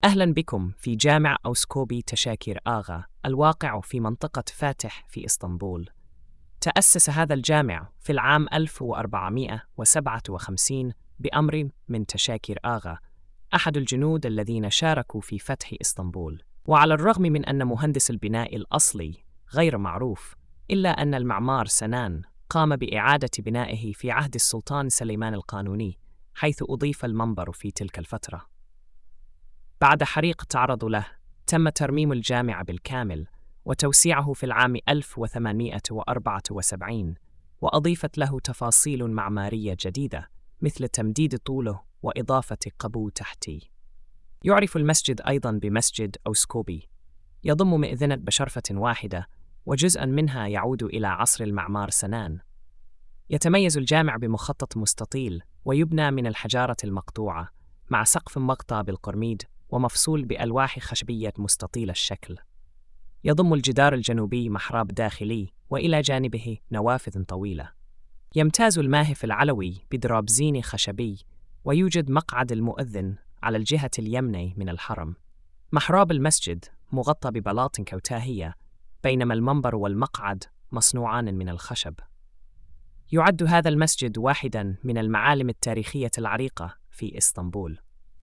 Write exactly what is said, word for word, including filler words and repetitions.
أهلا بكم في جامع أوسكوبي تشاكير آغا الواقع في منطقة فاتح في إسطنبول. تأسس هذا الجامع في العام ألف وأربعمائة وسبعة وخمسين بأمر من تشاكير آغا، أحد الجنود الذين شاركوا في فتح إسطنبول. وعلى الرغم من أن مهندس البناء الأصلي غير معروف، إلا أن المعمار سنان قام بإعادة بنائه في عهد السلطان سليمان القانوني، حيث أضيف المنبر في تلك الفترة. بعد حريق تعرض له، تم ترميم الجامع بالكامل وتوسيعه في العام ألف وثمانمائة وأربعة وسبعين، وأضيفت له تفاصيل معمارية جديدة مثل تمديد طوله وإضافة قبو تحتي. يعرف المسجد أيضاً بمسجد أوسكوبي، يضم مئذنة بشرفة واحدة وجزءاً منها يعود إلى عصر المعمار سنان. يتميز الجامع بمخطط مستطيل ويبنى من الحجارة المقطوعة، مع سقف مغطى بالقرميد ومفصول بألواح خشبية مستطيل الشكل. يضم الجدار الجنوبي محراب داخلي، وإلى جانبه نوافذ طويلة. يمتاز الماهف العلوي بدرابزين خشبي، ويوجد مقعد المؤذن على الجهة اليمنى من الحرم. محراب المسجد مغطى ببلاط كوتاهية، بينما المنبر والمقعد مصنوعان من الخشب. يعد هذا المسجد واحداً من المعالم التاريخية العريقة في إسطنبول.